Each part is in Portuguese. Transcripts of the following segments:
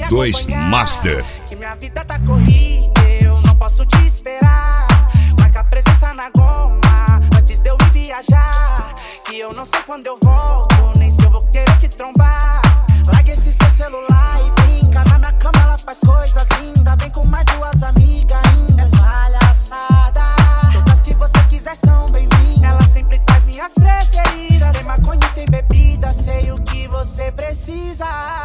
2 Master. Que minha vida tá corrida, eu não posso te esperar. Marca presença na goma, antes de eu ir viajar. Que eu não sei quando eu volto, nem se eu vou querer te trombar. Larga esse seu celular e brinca. Na minha cama ela faz coisas lindas. Vem com mais 2 amigas ainda. É palhaçada. Todas que você quiser são bem-vindas. Ela sempre traz minhas preferidas. Tem maconha e tem bebida. Sei o que você precisa.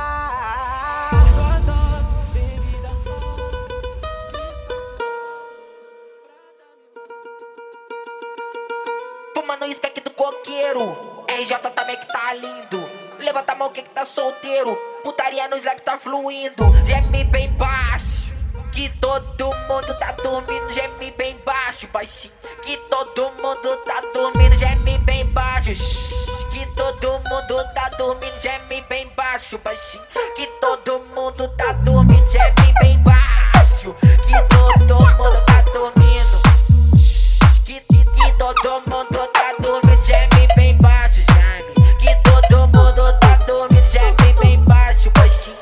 Fumando isca aqui do coqueiro. RJ também que tá lindo. Levanta a mão que tá solteiro. Putaria no slap tá fluindo. Geme bem baixo, que todo mundo tá dormindo. Geme bem baixo, baixinho, que todo mundo tá dormindo. Geme bem baixo, que todo mundo tá dormindo. Geme bem baixo, baixinho, que todo mundo tá dormindo. Geme bem baixo, que todo mundo tá dormindo. Que todo mundo tá dormindo. Geme bem baixo, geme, que todo mundo tá dormindo. Geme bem baixo, baixinho.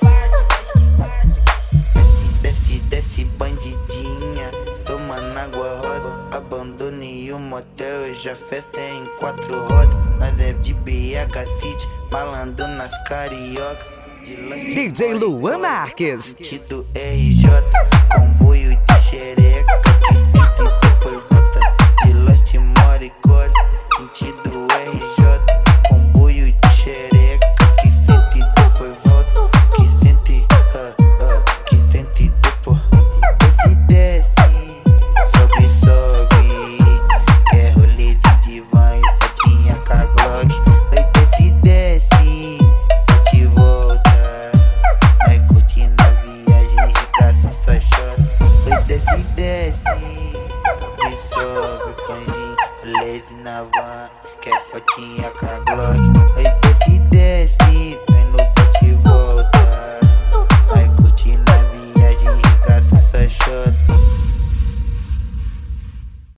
Desce bandidinha, tomando água roda. Abandonei o motel, hoje a festa é em 4 rodas. Nós é de BH City, malando nas carioca. DJ Luan Marques. Do RJ, comboio de